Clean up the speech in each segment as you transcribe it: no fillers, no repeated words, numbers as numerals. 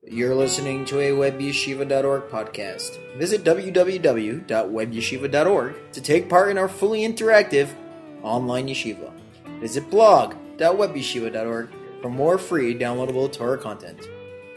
You're listening to a webyeshiva.org podcast. Visit www.webyeshiva.org to take part in our fully interactive online yeshiva. Visit blog.webyeshiva.org for more free downloadable Torah content.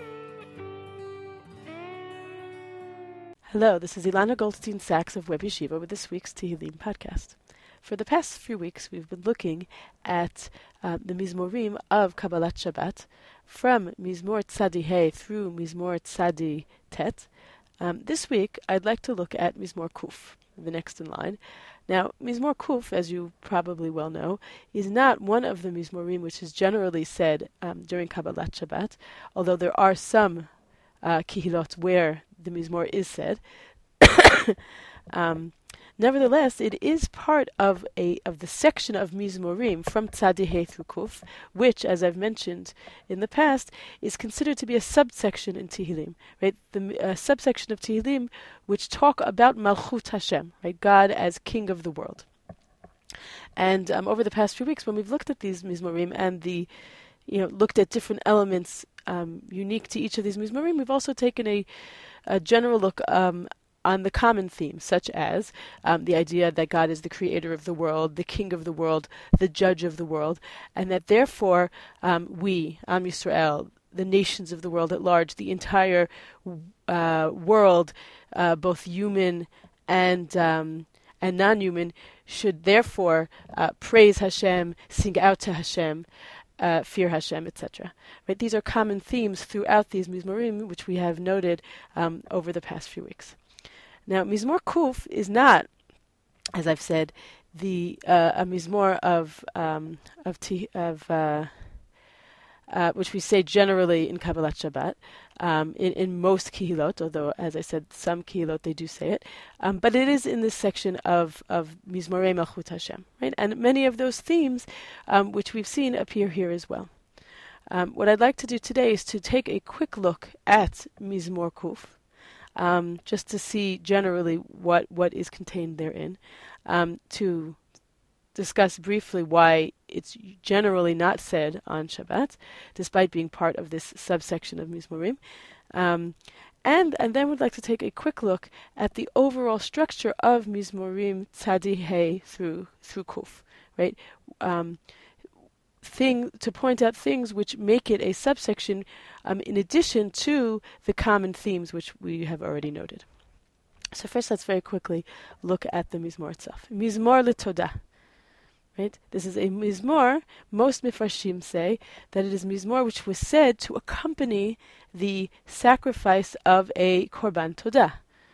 Hello, this is Ilana Goldstein-Sachs of Web Yeshiva with this week's Tehillim podcast. For the past few weeks, we've been looking at the Mizmorim of Kabbalat Shabbat from Mizmor Tzadi Hey through Mizmor Tzadi Tet. This week, I'd like to look at Mizmor Kuf, the next in line. Now, Mizmor Kuf, as you probably well know, is not one of the Mizmorim which is generally said during Kabbalat Shabbat, although there are some kihilot where the Mizmor is said. Nevertheless, it is part of the section of Mizmorim from Tzadi Hey through Kuf, which, as I've mentioned in the past, is considered to be a subsection in Tehillim, right? The subsection of Tehillim which talk about Malchut Hashem, right? God as King of the world. And over the past few weeks, when we've looked at these Mizmorim and looked at different elements unique to each of these Mizmorim, we've also taken a general look on the common themes, such as the idea that God is the creator of the world, the king of the world, the judge of the world, and that therefore we, Am Yisrael, the nations of the world at large, the entire world, both human and non-human, should therefore praise Hashem, sing out to Hashem, fear Hashem, etc. Right? These are common themes throughout these Mizmorim, which we have noted over the past few weeks. Now, Mizmor Kuf is not, as I've said, a Mizmor which we say generally in Kabbalat Shabbat, in most kihilot, although, as I said, some kihilot they do say it, but it is in this section of Mizmorei Malchut Hashem, right? And many of those themes, which we've seen, appear here as well. What I'd like to do today is to take a quick look at Mizmor Kuf, just to see generally what is contained therein, to discuss briefly why it's generally not said on Shabbat, despite being part of this subsection of Mizmorim, and then we'd like to take a quick look at the overall structure of Mizmorim Tzadi Hey through Kuf, right? To point out things which make it a subsection in addition to the common themes which we have already noted. So first, let's very quickly look at the Mizmor itself. Mizmor LeTodah. Right? This is a Mizmor. Most Mefarshim say that it is Mizmor which was said to accompany the sacrifice of a Korban Todah.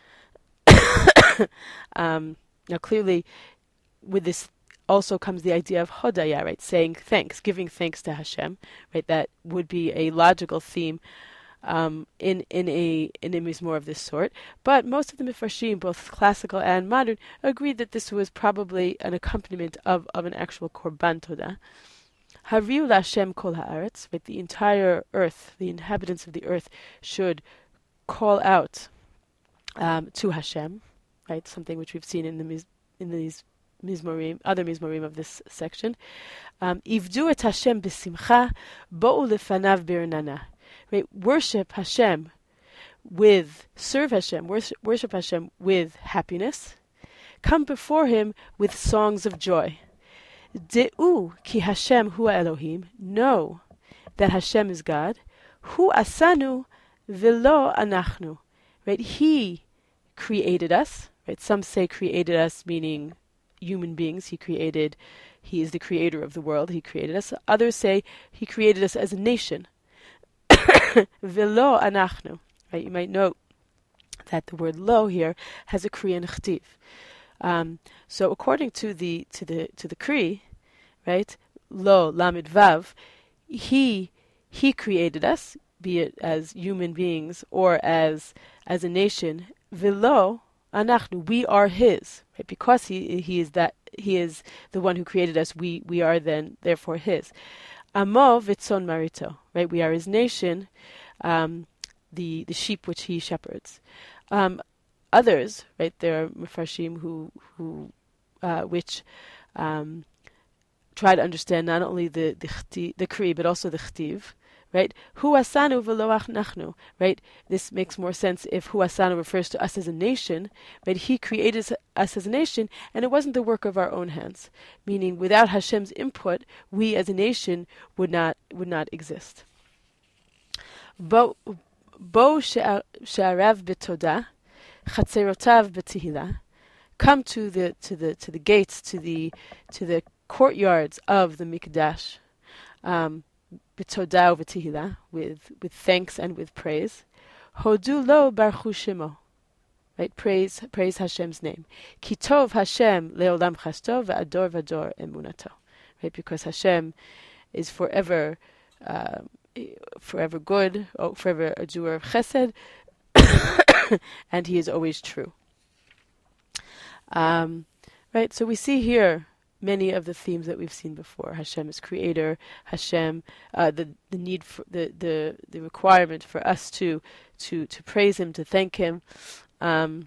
Now clearly, with this also comes the idea of Hodaya, right? Saying thanks, giving thanks to Hashem, right? That would be a logical theme in a Mizmor of this sort. But most of the Mefarshim, both classical and modern, agreed that this was probably an accompaniment of an actual Korban Todah. Hariu LaHashem kol haaretz, right? The entire earth, the inhabitants of the earth, should call out to Hashem, right? Something which we've seen in these Mizmorim, other Mizmorim of this section. Ivdu et Hashem b'simcha, bo'u lefanav b'ernana. Right? Worship Hashem worship Hashem with happiness. Come before Him with songs of joy. De'u ki Hashem hu Elohim. Know that Hashem is God. Hu asanu v'lo anachnu. Right? He created us. Right? Some say created us meaning human beings. He is the creator of the world. He created us. Others say He created us as a nation. Velo anachnu. Right? You might note that the word lo here has a Korean chtiv. So according to the Kri, right? Lo lamed vav. He created us, be it as human beings or as a nation. Velo anachnu. We are His. Right? Because he is the one who created us. We are then therefore His. Amo v'tzon marito, right? We are His nation, the sheep which He shepherds. Others, right? There are Mefarshim which try to understand not only the Kri but also the Chtiv, right? Hu asanu v'lo nachnu, right? This makes more sense if Hu asanu refers to us as a nation, right? He created us as a nation, and it wasn't the work of our own hands. Meaning, without Hashem's input, we as a nation would not exist. Bo she'arav b'todah, chatzerotav b'tihila. Come to the gates, to the courtyards of the Mikdash, b'todah v'tihila, with thanks and with praise. Hodu lo baruchu shemo, right? Praise Hashem's name. Ki tov Hashem leolam chasto ve'ador v'ador emunato, right? Because Hashem is forever good, forever a doer of chesed, and He is always true. Right, so we see here many of the themes that we've seen before. Hashem is creator. Hashem, the need for the requirement for us to praise Him, to thank Him, and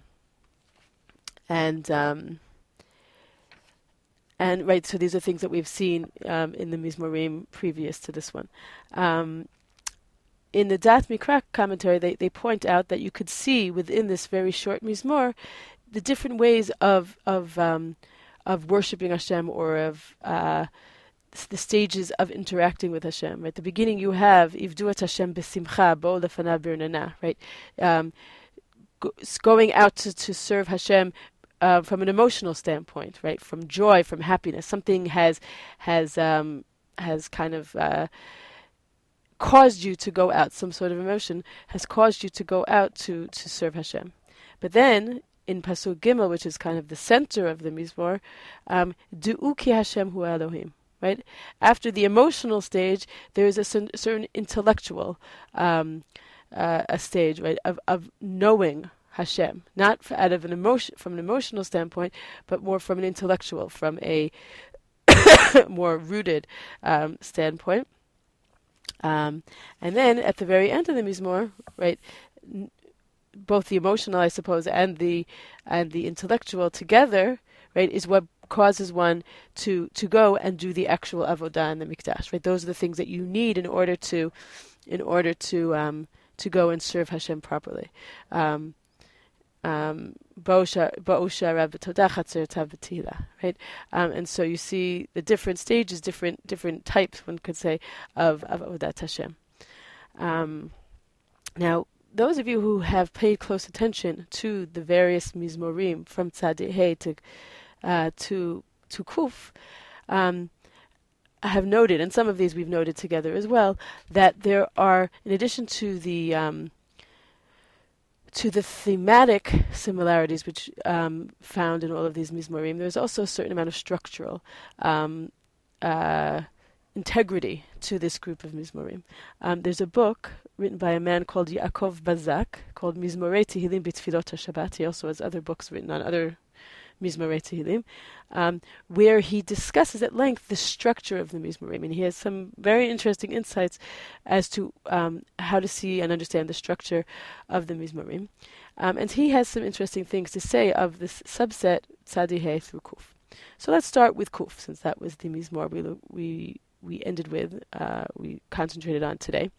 right. So these are things that we've seen in the Mizmorim previous to this one. In the Dat Mikra commentary, they point out that you could see within this very short Mizmor the different ways of worshiping Hashem, or of the stages of interacting with Hashem. Right, at the beginning you have Ivdu et Hashem b'simcha bo lefanav birnana. Right, going out to serve Hashem from an emotional standpoint. Right, from joy, from happiness. Something has kind of caused you to go out. Some sort of emotion has caused you to go out to serve Hashem. But then, in Pasuk Gimel, which is kind of the center of the Mizmor, Du'u ki Hashem hu Elohim. Right? After the emotional stage, there is a certain intellectual a stage, right, of knowing Hashem, not out of from an emotional standpoint, but more from an intellectual, from a more rooted standpoint. And then at the very end of the Mizmor, right, both the emotional, I suppose, and the intellectual together, right, is what causes one to go and do the actual avodah in the mikdash. Right, those are the things that you need in order to go and serve Hashem properly. Right, and so you see the different stages, different types, one could say, of avodat Hashem. Now, those of you who have paid close attention to the various Mizmorim from Tzaddik Hey to Kuf, have noted, and some of these we've noted together as well, that there are, in addition to the thematic similarities which found in all of these Mizmorim, there's also a certain amount of structural integrity to this group of Mizmorim. There's a book written by a man called Yaakov Bazak called Mizmorei Tehillim B'Tfilot HaShabbat. He also has other books written on other Mizmorei Tehillim, where he discusses at length the structure of the Mizmorim, and he has some very interesting insights as to how to see and understand the structure of the Mizmorim. And he has some interesting things to say of this subset Tzaddik Hey through Kuf. So let's start with Kuf, since that was the Mizmor we ended with, we concentrated on today.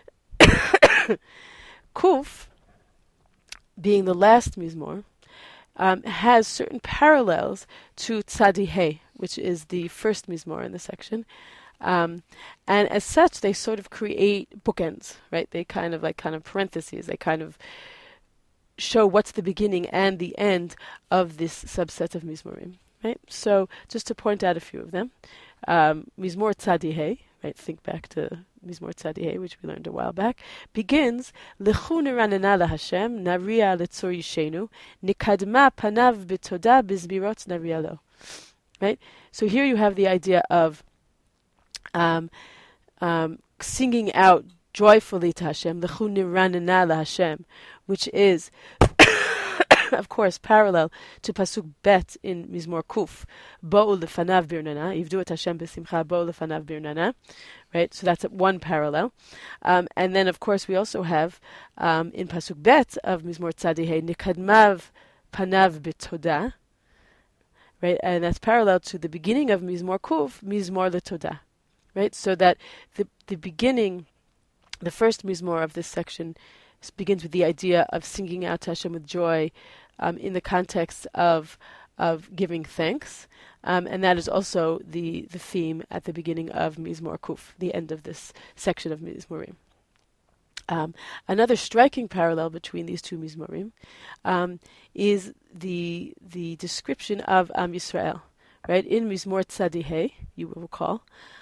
Kuf, being the last Mizmor, has certain parallels to Tzaddik Hey, which is the first Mizmor in the section. And as such, they sort of create bookends, right? They kind of parentheses. They kind of show what's the beginning and the end of this subset of Mizmorim, right? So just to point out a few of them. Mizmor Tzaddik Hey, right? Think back to Mizmor Tzaddik Hey, which we learned a while back, begins Lechu neranena laHashem nariya letzor yishenu nikadma panav b'todah bizbirot nariya lo. Right. So here you have the idea of singing out joyfully to Hashem, Lechu neranena laHashem, which is of course, parallel to Pasuk Bet in Mizmor Kuf, Bo'u lefanav birnana, Ivdu et Hashem b'simcha, Bo'u lefanav birnana, right? So that's one parallel. And then, of course, we also have in Pasuk Bet of Mizmor Tzaddik Hey, Nikadmav panav b'todah, right? And that's parallel to the beginning of Mizmor Kuf, Mizmor letodah, right? So that the beginning The first mizmor of this section begins with the idea of singing out to Hashem with joy in the context of giving thanks. And that is also the theme at the beginning of Mizmor Kuf, the end of this section of Mizmorim. Another striking parallel between these two Mizmorim is the description of Am Yisrael. Right? In Mizmor Tzadihei, you will recall,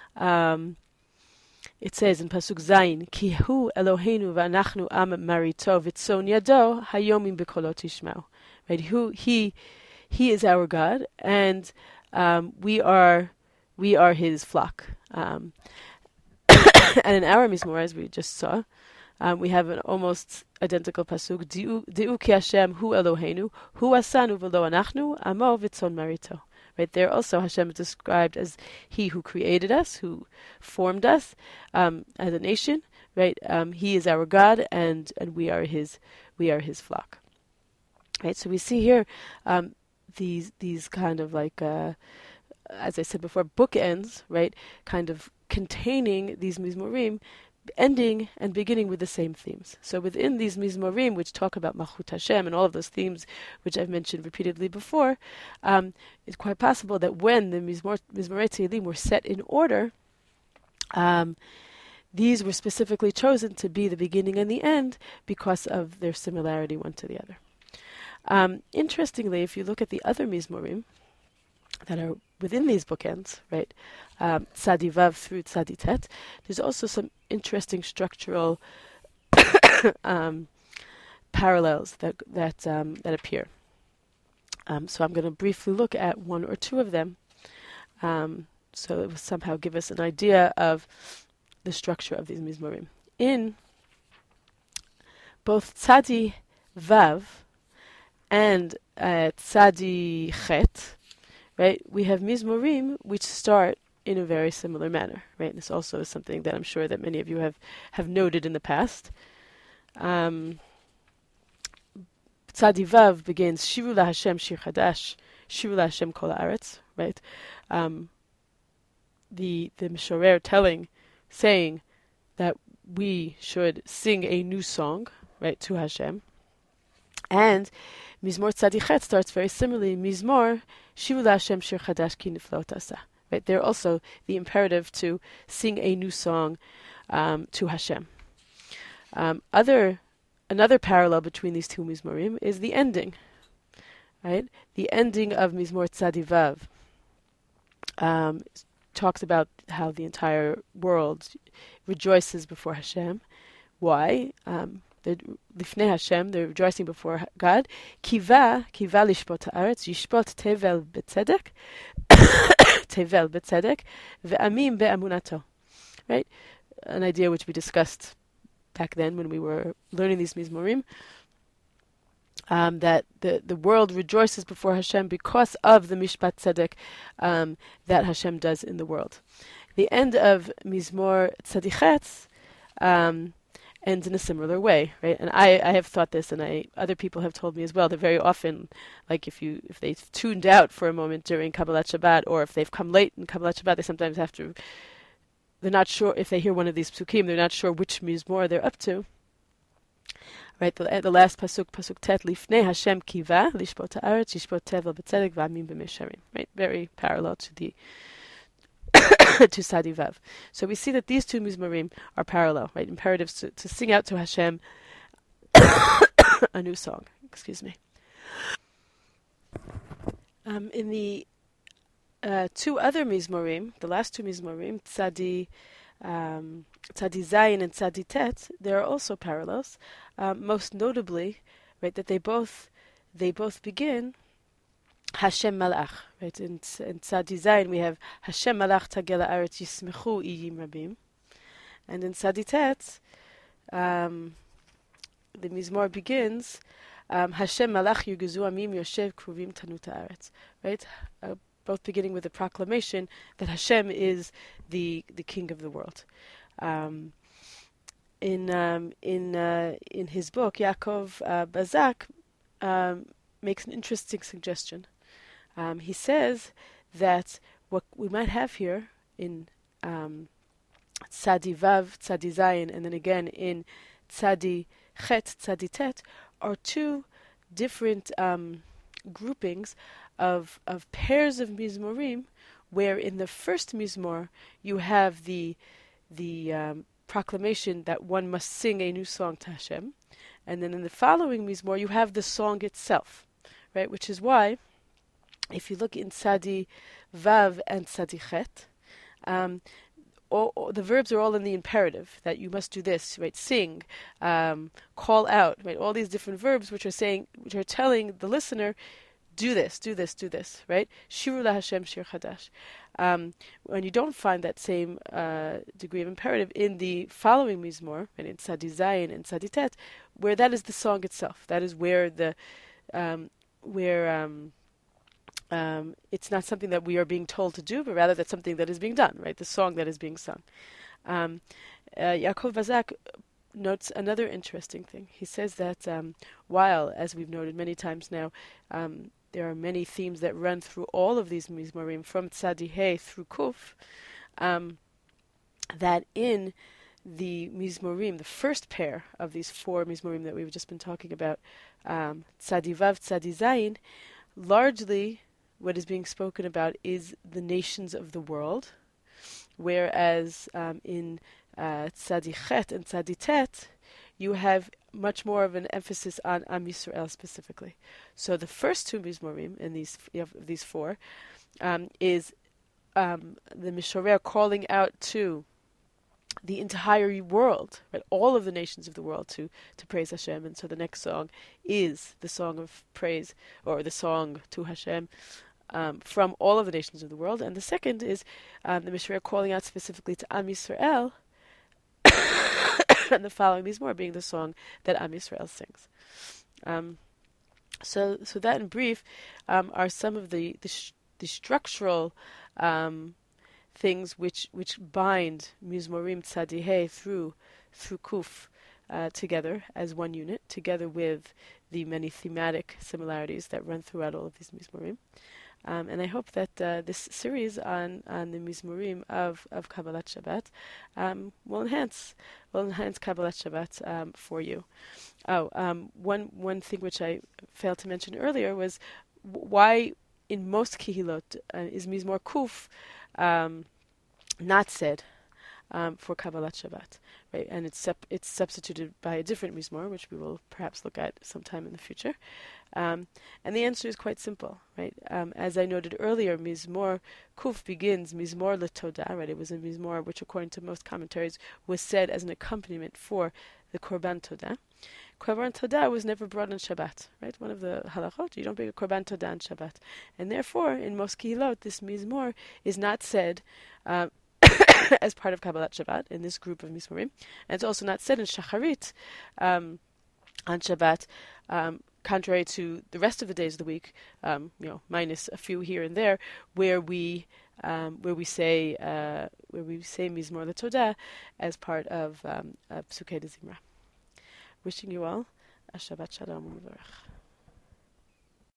it says in Pasuk Zayin, Ki hu Eloheinu v'anachnu am marito v'tzon yado hayomim b'kolot tishmau. Right? He is our God, and we are His flock. And in our Mizmor, as we just saw, we have an almost identical pasuk. Di'u ki Hashem hu Eloheinu, hu asanu v'lo anachnu, amo v'tzon marito. Right there, also Hashem is described as He who created us, who formed us as a nation. Right, He is our God, and we are His flock. Right, so we see here these kind of like, as I said before, bookends. Right, kind of containing these mizmorim, ending and beginning with the same themes. So within these mizmorim, which talk about Malchut Hashem and all of those themes which I've mentioned repeatedly before, it's quite possible that when the Mizmorei Tehillim were set in order, these were specifically chosen to be the beginning and the end because of their similarity one to the other. Interestingly, if you look at the other mizmorim that are within these bookends, right, Tzadi Vav through Tzadi Tet, there's also some interesting structural parallels that appear. So I'm going to briefly look at one or two of them, so it will somehow give us an idea of the structure of these mizmorim. In both Tzadi Vav and Tzadi Chet, right, we have mizmorim which start in a very similar manner, right? This also is something that I'm sure that many of you have noted in the past. Tzadi Vav begins Shivu LaHashem Shir Chadash, Shivu LaHashem Kol Haaretz, right? The Mishorer saying that we should sing a new song, right, to Hashem. And Mizmor Tzadi Chet starts very similarly. Mizmor Shivu LaHashem Shir Chadash Ki Niflaot Asa. Right, they're also the imperative to sing a new song to Hashem. Another parallel between these two mizmorim is the ending. Right, the ending of Mizmor Tzadi Vav talks about how the entire world rejoices before Hashem. Why? Lifnei Hashem, they're rejoicing before God. Kiva lishpot haaretz, yishpot tevel betzedek. Tevel betzedek, ve'amim be'amunato. Right? An idea which we discussed back then when we were learning these mizmorim, that the world rejoices before Hashem because of the mishpat tzedek that Hashem does in the world. The end of Mizmor Tzadi Chet ends in a similar way, right? And I have thought this, and other people have told me as well, that very often, like if they've tuned out for a moment during Kabbalat Shabbat, or if they've come late in Kabbalat Shabbat, they sometimes have to, they're not sure, if they hear one of these psukim, they're not sure which mizmor they're up to. Right, the last pasuk tet, Lifnei Hashem kiva, lishpot haaretz, yishpot tevel betzedek, v'amim b'misharim. Right, very parallel to the to Tzadi Vav. So we see that these two mizmorim are parallel, right? Imperatives to sing out to Hashem a new song. Excuse me. In the two other mizmorim, the last two mizmorim, Tzadi Zayin and Tzadi Tet, there are also parallels. Most notably, right, that they both begin Hashem Malach, right? In Tzadi Zayin we have Hashem Malach Tagel Haaretz Yismechu Iyim Rabim, and in Tzadi Tet, the mizmor begins Hashem Malach Yugezu Amim Yoshev Kruvim Tanut Haaretz, right? Both beginning with a proclamation that Hashem is the king of the world. In his book, Yaakov Bazak makes an interesting suggestion. He says that what we might have here in Tzadi Vav, Tzadi Zayin, and then again in Tzadi Chet, Tzadi Tet, are two different groupings of pairs of Mizmorim, where in the first Mizmor you have the proclamation that one must sing a new song to Hashem, and then in the following Mizmor you have the song itself, right? Which is why, if you look in Tzadi Vav and Tzadi Chet, all the verbs are all in the imperative, that you must do this, right? Sing, call out, right? All these different verbs which are telling the listener, do this, do this, do this, right? Shiru laHashem shir chadash. When you don't find that same degree of imperative in the following Mizmor, and in Tzadi Zayin and Tzadi Tet, where that is the song itself. That is where it's not something that we are being told to do, but rather that's something that is being done, right? The song that is being sung. Yaakov Bazak notes another interesting thing. He says that while, as we've noted many times now, there are many themes that run through all of these Mizmorim, from Tzadi Hey through Kuf, that in the Mizmorim, the first pair of these four Mizmorim that we've just been talking about, Tzadi Vav, Tzadi Zayin, largely what is being spoken about is the nations of the world, whereas in Tzadi Chet and Tzadi Tet, you have much more of an emphasis on Am Yisrael specifically. So the first two Mizmorim in these four is the Mishorer calling out to the entire world, right, all of the nations of the world to praise Hashem. And so the next song is the song of praise, or the song to Hashem, from all of the nations of the world. And the second is the Mishorer calling out specifically to Am Yisrael, and the following Mizmor being the song that Am Yisrael sings. So that in brief are some of the structural things which bind Mizmorim Tzadi Hey through Kuf together as one unit, together with the many thematic similarities that run throughout all of these Mizmorim. And I hope that this series on the Mizmorim of Kabbalat Shabbat will enhance Kabbalat Shabbat for you. One thing which I failed to mention earlier was why in most Kihilot is Mizmor Kuf not said for Kabbalat Shabbat, right? And it's substituted by a different Mizmor, which we will perhaps look at sometime in the future. And the answer is quite simple, right? As I noted earlier, Mizmor Kuf begins Mizmor LeTodah, right? It was a Mizmor which, according to most commentaries, was said as an accompaniment for the Korban Todah. Korban Todah was never brought on Shabbat, right? One of the halachot, you don't bring a Korban Todah on Shabbat. And therefore, in most Kihilot, this Mizmor is not said as part of Kabbalat Shabbat in this group of Mizmorim. And it's also not said in Shacharit on Shabbat, contrary to the rest of the days of the week, minus a few here and there, where we say Mizmor LeTodah as part of Psukei de Zimra. Wishing you all a Shabbat Shalom U'Mevorach.